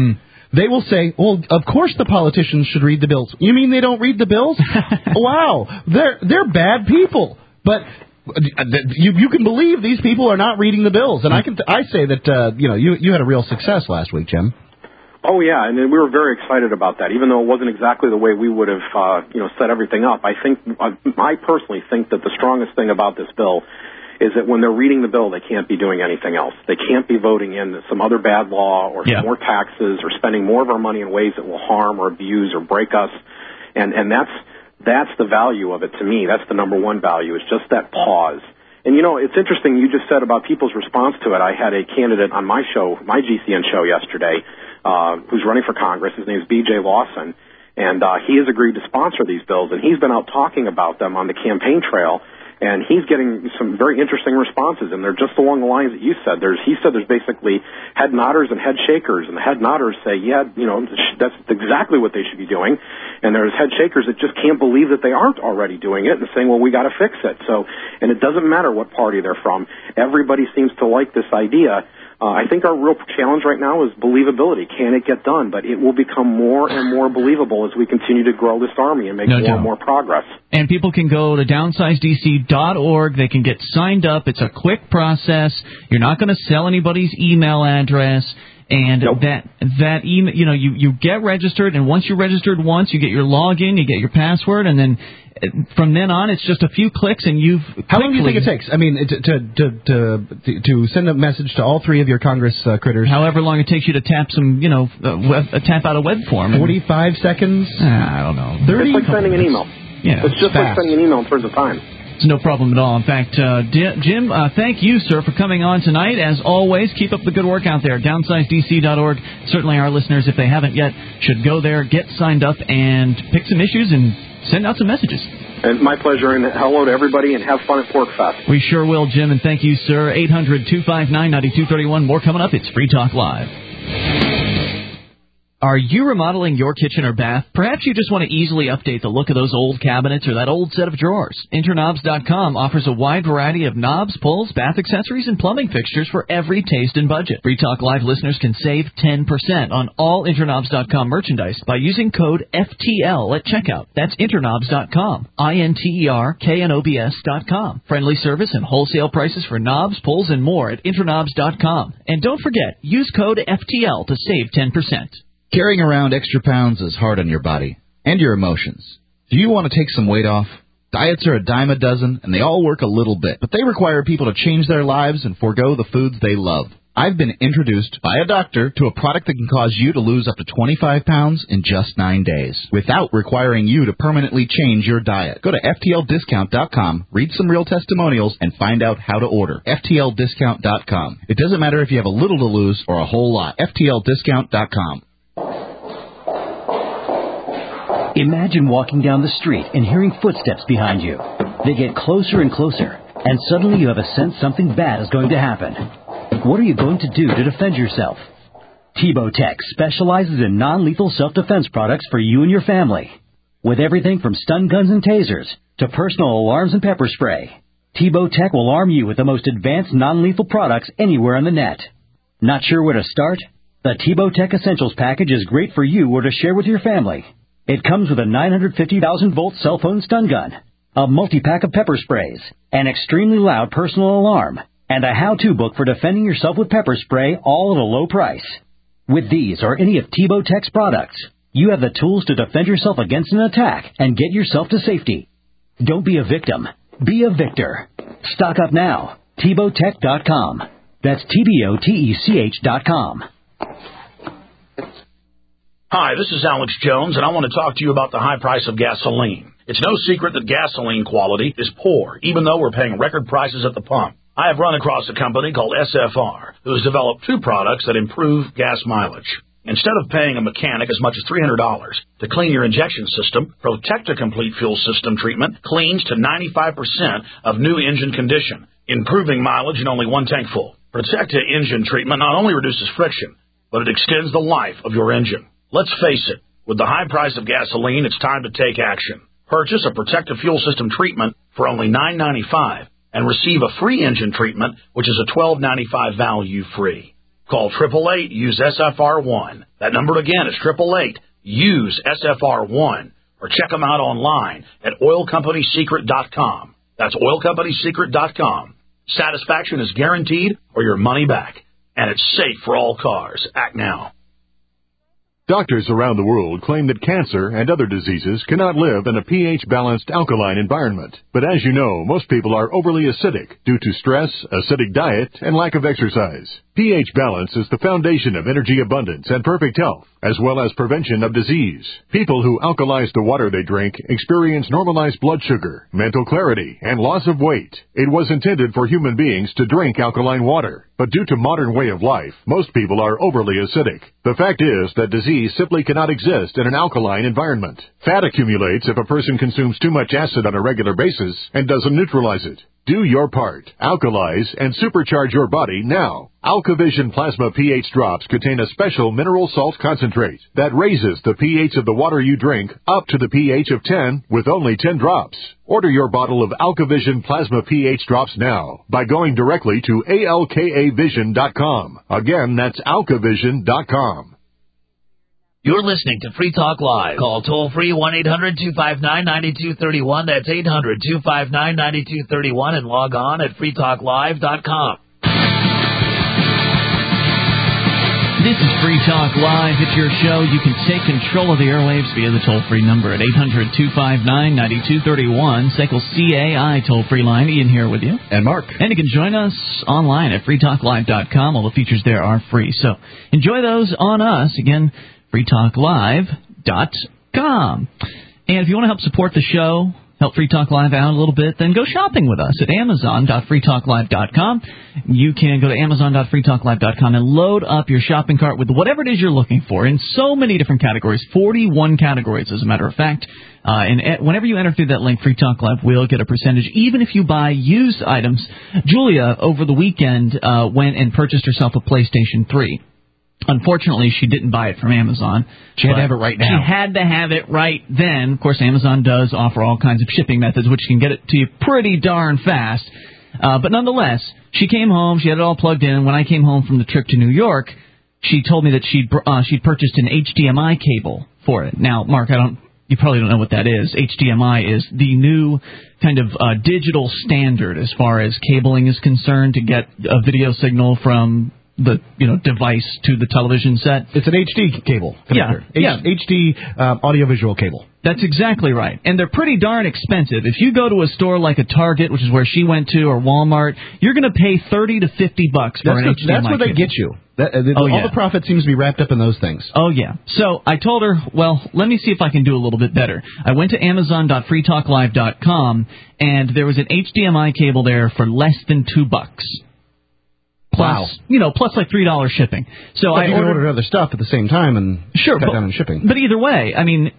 they will say, well, of course the politicians should read the bills. You mean they don't read the bills? Wow, they're they're bad people. But you you can believe these people are not reading the bills. And I can I say that uh, you know you you had a real success last week, Jim. Oh yeah, and we were very excited about that. Even though it wasn't exactly the way we would have uh, you know set everything up, I think I personally think that the strongest thing about this bill is that when they're reading the bill, they can't be doing anything else. They can't be voting in some other bad law or yeah. some more taxes or spending more of our money in ways that will harm or abuse or break us. And and that's that's the value of it to me. That's the number one value, is just that pause. And, you know, it's interesting you just said about people's response to it. I had a candidate on my show, my G C N show yesterday, uh, who's running for Congress. His name is B J Lawson. And uh, he has agreed to sponsor these bills, and he's been out talking about them on the campaign trail. And he's getting some very interesting responses, and they're just along the lines that you said. There's, he said there's basically head nodders and head shakers, and the head nodders say, yeah, you know, that's exactly what they should be doing. And there's head shakers that just can't believe that they aren't already doing it and saying, well, we got to fix it. So, and it doesn't matter what party they're from. Everybody seems to like this idea. Uh, I think our real challenge right now is believability. Can it get done? But it will become more and more believable as we continue to grow this army and make no more doubt. and more progress. And people can go to downsize D C dot org. They can get signed up. It's a quick process. You're not going to sell anybody's email address. And nope. that that email, you know, you, you get registered, and once you're registered once, you get your login, you get your password, and then from then on, it's just a few clicks, and you've. How long do you think it takes? I mean, to to to to, to send a message to all three of your Congress uh, critters. However long it takes you to tap some, you know, uh, web, uh, tap out a web form. Forty-five seconds. Uh, I don't know. Thirty. It's like sending an email. Yeah, it's just fast. like sending an email in terms of time. It's no problem at all. In fact, uh, D- Jim, uh, thank you, sir, for coming on tonight. As always, keep up the good work out there. downsize D C dot org. Certainly our listeners, if they haven't yet, should go there, get signed up, and pick some issues and send out some messages. And my pleasure, and hello to everybody, and have fun at PorcFest. We sure will, Jim, and thank you, sir. eight hundred two five nine nine two three one. More coming up. It's Free Talk Live. Are you remodeling your kitchen or bath? Perhaps you just want to easily update the look of those old cabinets or that old set of drawers. Interknobs dot com offers a wide variety of knobs, pulls, bath accessories, and plumbing fixtures for every taste and budget. Free Talk Live listeners can save ten percent on all Interknobs dot com merchandise by using code F T L at checkout. That's Interknobs dot com. I N T E R K N O B S dot com. Friendly service and wholesale prices for knobs, pulls, and more at Interknobs dot com. And don't forget, use code F T L to save ten percent. Carrying around extra pounds is hard on your body and your emotions. Do you want to take some weight off? Diets are a dime a dozen, and they all work a little bit, but they require people to change their lives and forego the foods they love. I've been introduced by a doctor to a product that can cause you to lose up to twenty-five pounds in just nine days without requiring you to permanently change your diet. Go to F T L discount dot com, read some real testimonials, and find out how to order. F T L discount dot com. It doesn't matter if you have a little to lose or a whole lot. F T L discount dot com. Imagine walking down the street and hearing footsteps behind you. They get closer and closer, and suddenly you have a sense something bad is going to happen. What are you going to do to defend yourself? Tebow Tech specializes in non-lethal self-defense products for you and your family. With everything from stun guns and tasers to personal alarms and pepper spray, Tebow Tech will arm you with the most advanced non-lethal products anywhere on the net. Not sure where to start? The Tebow Tech Essentials package is great for you or to share with your family. It comes with a nine hundred fifty thousand volt cell phone stun gun, a multi-pack of pepper sprays, an extremely loud personal alarm, and a how-to book for defending yourself with pepper spray, all at a low price. With these or any of Tebow Tech's products, you have the tools to defend yourself against an attack and get yourself to safety. Don't be a victim. Be a victor. Stock up now. Tebow Tech dot com. That's T B O T E C H dot com. Hi, this is Alex Jones, and I want to talk to you about the high price of gasoline. It's no secret that gasoline quality is poor, even though we're paying record prices at the pump. I have run across a company called S F R, who has developed two products that improve gas mileage. Instead of paying a mechanic as much as three hundred dollars to clean your injection system, Protecta Complete Fuel System Treatment cleans to ninety-five percent of new engine condition, improving mileage in only one tank full. Protecta engine treatment not only reduces friction, but it extends the life of your engine. Let's face it, with the high price of gasoline, it's time to take action. Purchase a Protecta Fuel System Treatment for only nine ninety-five and receive a free engine treatment, which is a twelve ninety-five value free. Call triple eight, use S F R one. That number again is triple eight, use S F R one. Or check them out online at oil company secret dot com. That's oil company secret dot com. Satisfaction is guaranteed or your money back. And it's safe for all cars. Act now. Doctors around the world claim that cancer and other diseases cannot live in a pH-balanced alkaline environment. But as you know, most people are overly acidic due to stress, acidic diet, and lack of exercise. pH balance is the foundation of energy abundance and perfect health, as well as prevention of disease. People who alkalize the water they drink experience normalized blood sugar, mental clarity, and loss of weight. It was intended for human beings to drink alkaline water, but due to modern way of life, most people are overly acidic. The fact is that disease simply cannot exist in an alkaline environment. Fat accumulates if a person consumes too much acid on a regular basis and doesn't neutralize it. Do your part. Alkalize and supercharge your body now. AlkaVision Plasma pH drops contain a special mineral salt concentrate that raises the pH of the water you drink up to the pH of ten with only ten drops. Order your bottle of AlkaVision Plasma pH drops now by going directly to A L K A vision dot com. Again, that's alkavision dot com. You're listening to Free Talk Live. Call toll-free one eight hundred two five nine nine two three one. That's eight hundred two five nine nine two three one and log on at free talk live dot com. This is Free Talk Live. It's your show. You can take control of the airwaves via the toll-free number at eight hundred two five nine nine two three one. S A C L C A I toll-free line. Ian here with you. And Mark. And you can join us online at free talk live dot com. All the features there are free. So enjoy those on us. Again, free talk live dot com. And if you want to help support the show, help Free Talk Live out a little bit, then go shopping with us at amazon dot free talk live dot com. You can go to amazon dot free talk live dot com and load up your shopping cart with whatever it is you're looking for in so many different categories, forty-one categories as a matter of fact. Uh, and whenever you enter through that link, Free Talk Live will get a percentage, even if you buy used items. Julia, over the weekend, uh, went and purchased herself a PlayStation three. Unfortunately, she didn't buy it from Amazon. She had to have it right now. She had to have it right then. Of course, Amazon does offer all kinds of shipping methods, which can get it to you pretty darn fast. Uh, but nonetheless, she came home. She had it all plugged in. When I came home from the trip to New York, she told me that she'd, uh, she'd purchased an H D M I cable for it. Now, Mark, I don't. You probably don't know what that is. H D M I is the new kind of uh, digital standard as far as cabling is concerned to get a video signal from the you know device to the television set. It's an H D cable connector. Yeah, H- yeah. H D uh, audiovisual cable. That's exactly right. And they're pretty darn expensive. If you go to a store like a Target, which is where she went to, or Walmart, you're going to pay thirty to fifty bucks for that's an the, H D M I That's where they cable. get you. That, uh, oh, all yeah. the profit seems to be wrapped up in those things. Oh, yeah. So I told her, well, let me see if I can do a little bit better. I went to amazon dot free talk live dot com, and there was an H D M I cable there for less than two bucks. Plus, wow. you know, plus like three dollars shipping. So well, I you ordered, can order other stuff at the same time and sure, cut but, down on shipping. But either way, I mean,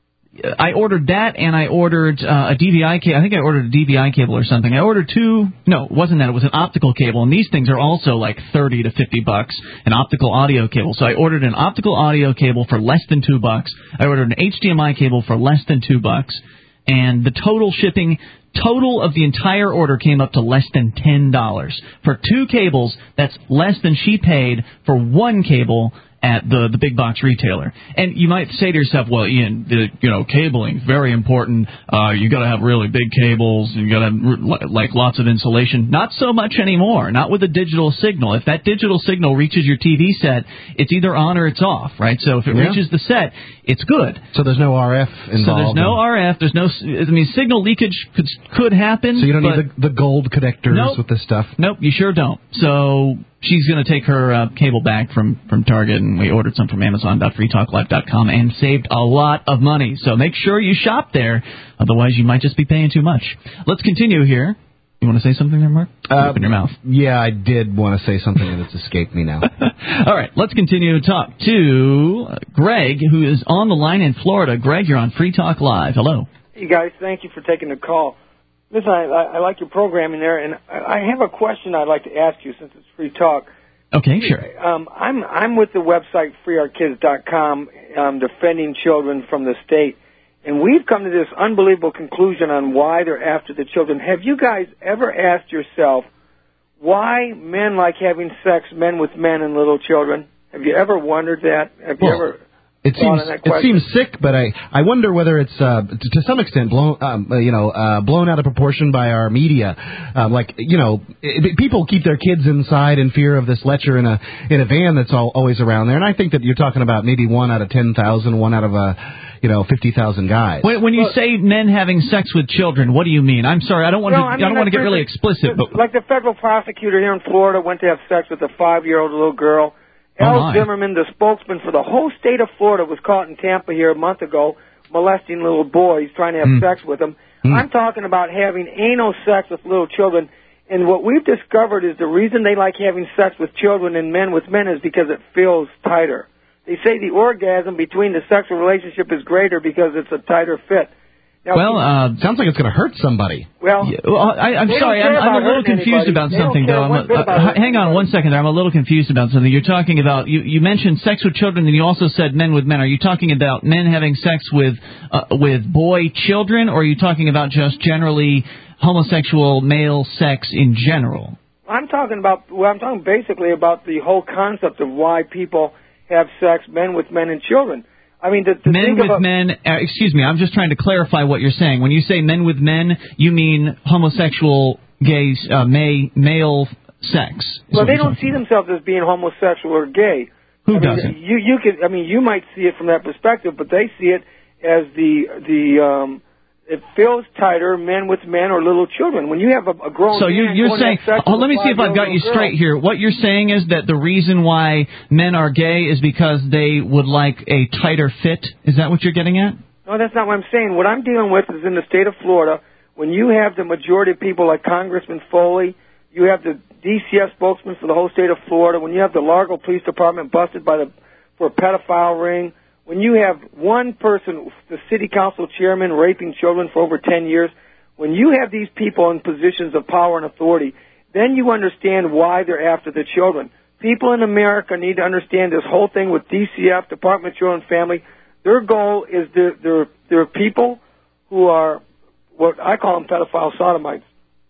I ordered that, and I ordered uh, a D V I cable. I think I ordered a D V I cable or something. I ordered two. No, it wasn't that. It was an optical cable, and these things are also like thirty to fifty bucks. An optical audio cable. So I ordered an optical audio cable for less than two bucks. I ordered an H D M I cable for less than two bucks, and the total shipping. Total of the entire order came up to less than ten dollars. For two cables, that's less than she paid for one cable at the the big box retailer. And you might say to yourself, well, Ian, the, you know, cabling, very important. Uh, you got to have really big cables, and you got to have like lots of insulation. Not so much anymore. Not with a digital signal. If that digital signal reaches your T V set, it's either on or it's off, right? So if it yeah. reaches the set, it's good. So there's no R F involved. So there's no R F. There's no. I mean, signal leakage could could happen. So you don't but need the, the gold connectors nope, with this stuff. Nope, you sure don't. So she's going to take her uh, cable back from, from Target, and we ordered some from amazon dot free talk live dot com and saved a lot of money. So make sure you shop there, otherwise you might just be paying too much. Let's continue here. You want to say something there, Mark? Uh, Open your mouth. Yeah, I did want to say something and it's escaped me now. All right, let's continue to talk to Greg, who is on the line in Florida. Greg, you're on Free Talk Live. Hello. Hey, guys. Thank you for taking the call. Listen, I, I like your programming there, and I have a question I'd like to ask you since it's free talk. Okay, sure. Um, I'm I'm with the website free our kids dot com, um, defending children from the state, and we've come to this unbelievable conclusion on why they're after the children. Have you guys ever asked yourself why men like having sex, men with men and little children. Have you ever wondered that? Have you Well, ever It thought seems on that it question? seems sick, but I, I wonder whether it's uh, to, to some extent blown um, uh, you know uh, blown out of proportion by our media. Um, like you know, it, people keep their kids inside in fear of this lecher in a in a van that's all, always around there. And I think that you're talking about maybe one out of ten thousand, one out of a you know fifty thousand guys. When, when you well, say men having sex with children, what do you mean? I'm sorry, I don't want no, to. I, I, mean, don't want to get like, really explicit, but like the federal prosecutor here in Florida went to have sex with a five-year-old little girl. Oh, Al my. Zimmerman, the spokesman for the whole state of Florida, was caught in Tampa here a month ago molesting little boys, trying to have Mm. sex with them. Mm. I'm talking about having anal sex with little children. And what we've discovered is the reason they like having sex with children and men with men is because it feels tighter. They say the orgasm between the sexual relationship is greater because it's a tighter fit. Now, well, uh, sounds like it's going to hurt somebody. Well, yeah, well I, I'm they sorry, don't I'm, care I'm a about little hurting confused anybody. about They don't something, care though. I'm one a, bit about uh, hurting hang on one second there. I'm a little confused about something. You're talking about, you, you mentioned sex with children, and you also said men with men. Are you talking about men having sex with uh, with boy children, or are you talking about just generally homosexual male sex in general? I'm talking about, well, I'm talking basically about the whole concept of why people have sex, men with men and children. I mean, to, to men think with about, men, uh, excuse me, I'm just trying to clarify what you're saying. When you say men with men, you mean homosexual, gay, uh, may, male sex. Well, they don't see themselves as being homosexual or gay. Who I mean, doesn't? You, you could, I mean, you might see it from that perspective, but they see it as the, the, um, it feels tighter, men with men or little children. When you have a, a grown so man you're, you're going to saying, have sex oh, with let a me see if I've got five-year-old you girl, straight here. What you're saying is that the reason why men are gay is because they would like a tighter fit? Is that what you're getting at? No, that's not what I'm saying. What I'm dealing with is in the state of Florida, when you have the majority of people like Congressman Foley, you have the D C F spokesman for the whole state of Florida, when you have the Largo Police Department busted by the for a pedophile ring, when you have one person, the city council chairman, raping children for over ten years, when you have these people in positions of power and authority, then you understand why they're after the children. People in America need to understand this whole thing with D C F, Department of Children and Family. Their goal is they're, they're, they're people who are what I call them pedophile sodomites.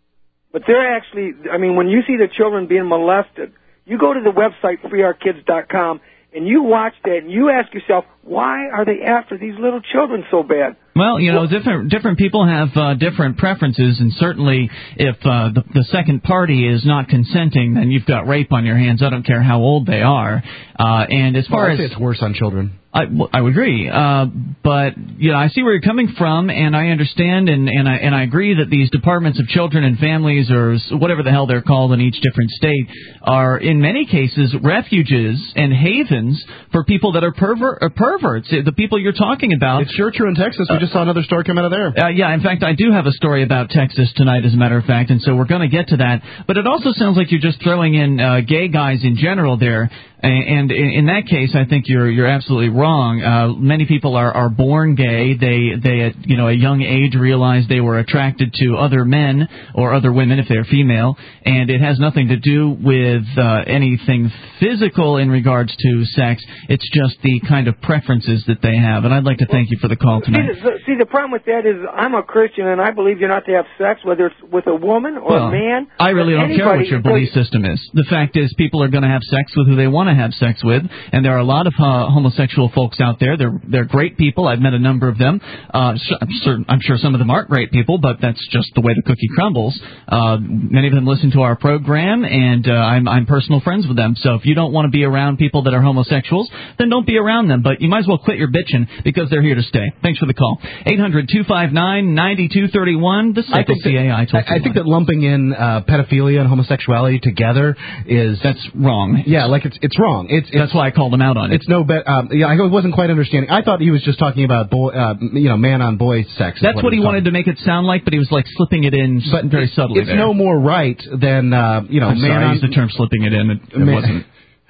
But they're actually, I mean, when you see the children being molested, you go to the website free our kids dot com and you watch that and you ask yourself, why are they after these little children so bad? Well, you know, different different people have uh, different preferences, and certainly if uh, the, the second party is not consenting, then you've got rape on your hands. I don't care how old they are. Uh, and as far well, I as say it's worse on children. I, I would agree, uh, but you know, I see where you're coming from, and I understand, and, and I and I agree that these departments of children and families, or whatever the hell they're called in each different state, are in many cases refuges and havens for people that are perver- uh, perverts. The people you're talking about. It's sure true in Texas. We just saw another story come out of there. Uh, yeah, in fact, I do have a story about Texas tonight, as a matter of fact, and so we're going to get to that. But it also sounds like you're just throwing in uh, gay guys in general there. And in that case, I think you're you're absolutely wrong. Uh, many people are, are born gay. They they at you know a young age realized they were attracted to other men or other women if they're female, and it has nothing to do with uh, anything physical in regards to sex. It's just the kind of preferences that they have. And I'd like to thank you for the call tonight. See, the, see, the problem with that is I'm a Christian and I believe you're not to have sex, whether it's with a woman or well, a man. I really don't anybody, care what your belief system is. The fact is, people are going to have sex with who they want to have sex with, and there are a lot of uh, homosexual folks out there. They're they're great people. I've met a number of them. Uh, I'm, certain, I'm sure some of them aren't great people, but that's just the way the cookie crumbles. Uh, many of them listen to our program, and uh, I'm I'm personal friends with them. So if you don't want to be around people that are homosexuals, then don't be around them. But you might as well quit your bitching because they're here to stay. Thanks for the call. eight hundred two five nine nine two three one. The I think, C A I that, I, I think that lumping in uh, pedophilia and homosexuality together is that's wrong. Yeah, like it's it's wrong. It's, it's that's why I called him out on it. It's no bet. Um, yeah, I wasn't quite understanding. I thought he was just talking about boy, uh, you know, man on boy sex. That's what, what he wanted to make it sound like, but he was like slipping it in but very subtly. It's there. no more right than uh, you know, I'm man sorry, on. I used the term slipping it in. It, it man, wasn't.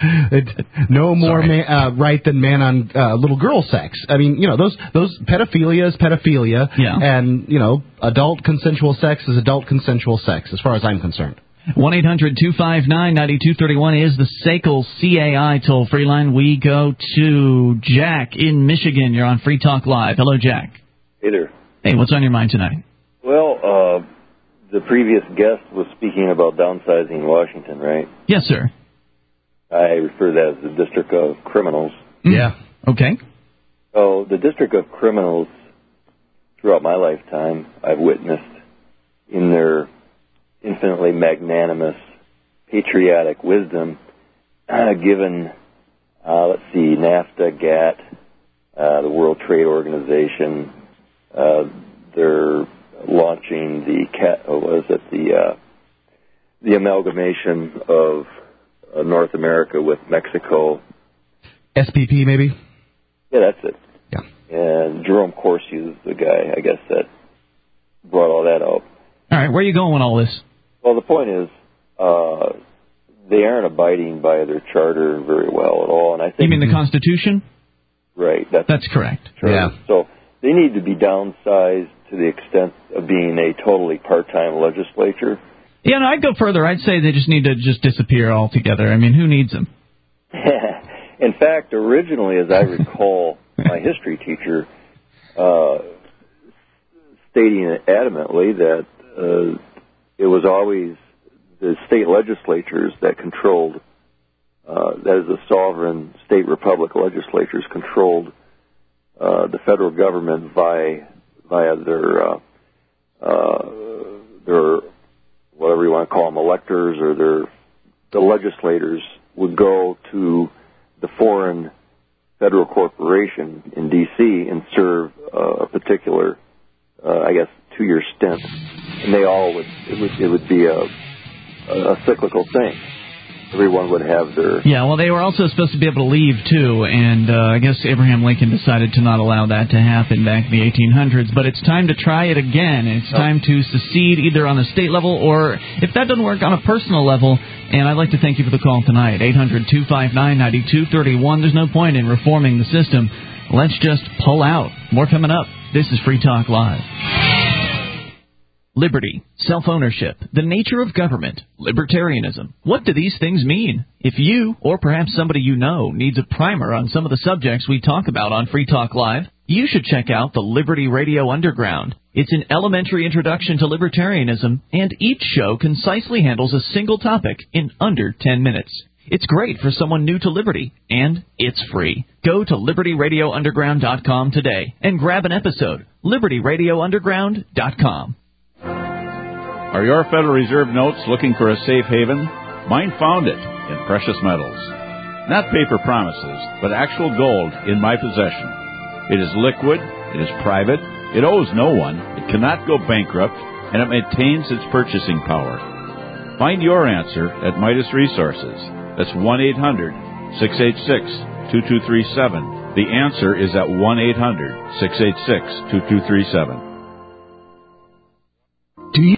It, no more man, uh, right than man on uh, little girl sex. I mean, you know, those those pedophilia is pedophilia, yeah. and you know, adult consensual sex is adult consensual sex, as far as I'm concerned. one eight hundred two five nine nine two three one is the S A C L C A I toll-free line. We go to Jack in Michigan. You're on Free Talk Live. Hello, Jack. Hey there. Hey, what's on your mind tonight? Well, uh, the previous guest was speaking about downsizing Washington, right? Yes, sir. I refer to that as the District of Criminals. Yeah. Okay. So the District of Criminals, throughout my lifetime, I've witnessed in their infinitely magnanimous, patriotic wisdom, uh, given, uh, let's see, NAFTA, GATT, uh, the World Trade Organization, uh, they're launching the cat, or was it the uh, the amalgamation of uh, North America with Mexico. S P P, maybe? Yeah, that's it. Yeah. And Jerome Corsi is the guy, I guess, that brought all that out. All right, where are you going with all this? Well, the point is, uh, they aren't abiding by their charter very well at all. And I think You mean the Constitution? Right. That's, that's correct. Charter. Yeah. So they need to be downsized to the extent of being a totally part-time legislature. Yeah, no, I'd go further. I'd say they just need to just disappear altogether. I mean, who needs them? In fact, originally, as I recall, my history teacher uh, stating adamantly that uh, it was always the state legislatures that controlled, uh, that is, the sovereign state republic legislatures controlled uh, the federal government via via their uh, uh, their whatever you want to call them, electors, or their the legislators would go to the foreign federal corporation in D C and serve uh, a particular, uh, I guess, two-year stint, and they all would it would it would be a a, a cyclical thing. Everyone would have their... Yeah, well, they were also supposed to be able to leave, too, and uh, I guess Abraham Lincoln decided to not allow that to happen back in the eighteen hundreds, but it's time to try it again. It's time to secede either on the state level or, if that doesn't work, on a personal level, and I'd like to thank you for the call tonight, eight hundred, two five nine, nine two three one. There's no point in reforming the system. Let's just pull out. More coming up. This is Free Talk Live. Liberty, self-ownership, the nature of government, libertarianism. What do these things mean? If you, or perhaps somebody you know, needs a primer on some of the subjects we talk about on Free Talk Live, you should check out the Liberty Radio Underground. It's an elementary introduction to libertarianism, and each show concisely handles a single topic in under ten minutes. It's great for someone new to Liberty, and it's free. Go to liberty radio underground dot com today and grab an episode. liberty radio underground dot com. Are your Federal Reserve notes looking for a safe haven? Mine found it in precious metals. Not paper promises, but actual gold in my possession. It is liquid, it is private, it owes no one, it cannot go bankrupt, and it maintains its purchasing power. Find your answer at Midas Resources. That's one eight hundred, six eight six, two two three seven. The answer is at one eight hundred, six eight six, two two three seven. Do you